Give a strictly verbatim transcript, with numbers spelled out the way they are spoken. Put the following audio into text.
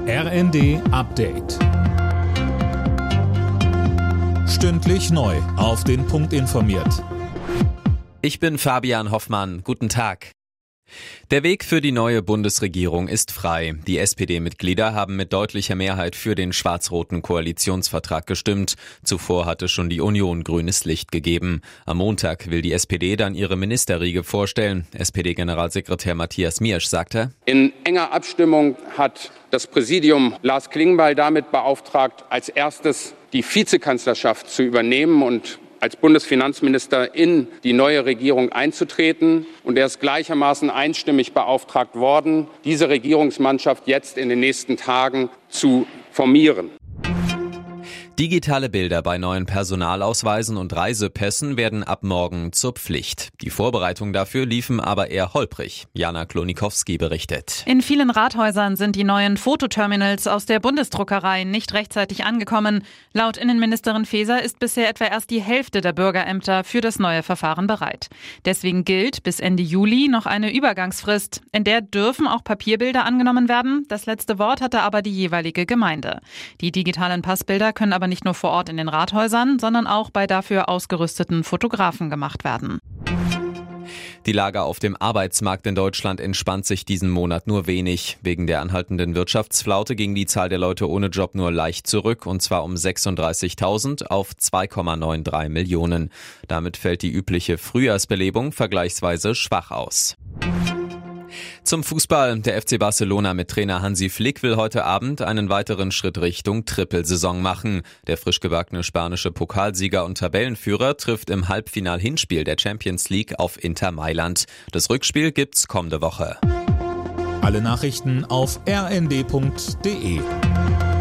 R N D Update. Stündlich neu auf den Punkt informiert. Ich bin Fabian Hoffmann. Guten Tag. Der Weg für die neue Bundesregierung ist frei. Die S P D-Mitglieder haben mit deutlicher Mehrheit für den schwarz-roten Koalitionsvertrag gestimmt. Zuvor hatte schon die Union grünes Licht gegeben. Am Montag will die S P D dann ihre Ministerriege vorstellen. S P D-Generalsekretär Matthias Miersch sagte: In enger Abstimmung hat das Präsidium Lars Klingbeil damit beauftragt, als erstes die Vizekanzlerschaft zu übernehmen und als Bundesfinanzminister in die neue Regierung einzutreten. Und er ist gleichermaßen einstimmig beauftragt worden, diese Regierungsmannschaft jetzt in den nächsten Tagen zu formieren. Digitale Bilder bei neuen Personalausweisen und Reisepässen werden ab morgen zur Pflicht. Die Vorbereitungen dafür liefen aber eher holprig. Jana Klonikowski berichtet. In vielen Rathäusern sind die neuen Fototerminals aus der Bundesdruckerei nicht rechtzeitig angekommen. Laut Innenministerin Faeser ist bisher etwa erst die Hälfte der Bürgerämter für das neue Verfahren bereit. Deswegen gilt bis Ende Juli noch eine Übergangsfrist. In der dürfen auch Papierbilder angenommen werden. Das letzte Wort hatte aber die jeweilige Gemeinde. Die digitalen Passbilder können aber nicht nur vor Ort in den Rathäusern, sondern auch bei dafür ausgerüsteten Fotografen gemacht werden. Die Lage auf dem Arbeitsmarkt in Deutschland entspannt sich diesen Monat nur wenig. Wegen der anhaltenden Wirtschaftsflaute ging die Zahl der Leute ohne Job nur leicht zurück, und zwar um sechsunddreißigtausend auf zwei Komma dreiundneunzig Millionen. Damit fällt die übliche Frühjahrsbelebung vergleichsweise schwach aus. Zum Fußball. Der F C Barcelona mit Trainer Hansi Flick will heute Abend einen weiteren Schritt Richtung Trippelsaison machen. Der frisch gebackene spanische Pokalsieger und Tabellenführer trifft im Halbfinal-Hinspiel der Champions League auf Inter Mailand. Das Rückspiel gibt's kommende Woche. Alle Nachrichten auf r n d punkt d e.